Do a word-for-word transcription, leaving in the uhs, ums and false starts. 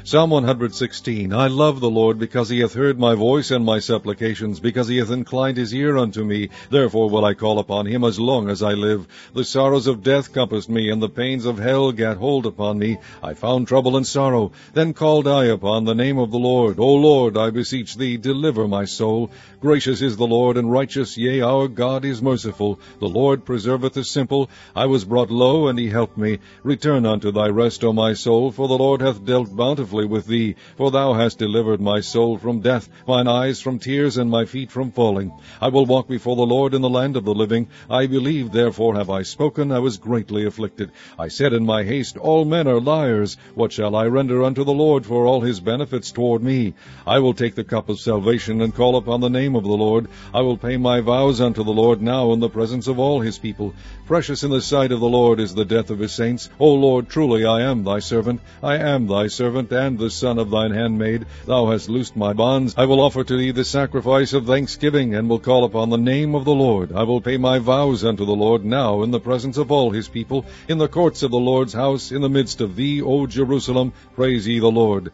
Psalm one hundred sixteen. I love the Lord, because he hath heard my voice and my supplications, because he hath inclined his ear unto me. Therefore will I call upon him as long as I live. The sorrows of death compassed me, and the pains of hell gat hold upon me. I found trouble and sorrow. Then called I upon the name of the Lord. O Lord, I beseech thee, deliver my soul. Gracious is the Lord, and righteous, yea, our God is merciful. The Lord preserveth the simple. I was brought low, and he helped me. Return unto thy rest, O my soul, for the Lord hath dealt bountifully with thee. For thou hast delivered my soul from death, mine eyes from tears, and my feet from falling. I will walk before the Lord in the land of the living. I believed, therefore have I spoken. I was greatly afflicted. I said in my haste, all men are liars. What shall I render unto the Lord for all his benefits toward me? I will take the cup of salvation, and call upon the name of the Lord. I will pay my vows unto the Lord now in the presence of all his people. Precious in the sight of the Lord is the death of his saints. O Lord, truly I am thy servant. I am thy servant, and the son of thine handmaid. Thou hast loosed my bonds. I will offer to thee the sacrifice of thanksgiving, and will call upon the name of the Lord. I will pay my vows unto the Lord now in the presence of all his people, in the courts of the Lord's house, in the midst of thee, O Jerusalem. Praise ye the Lord.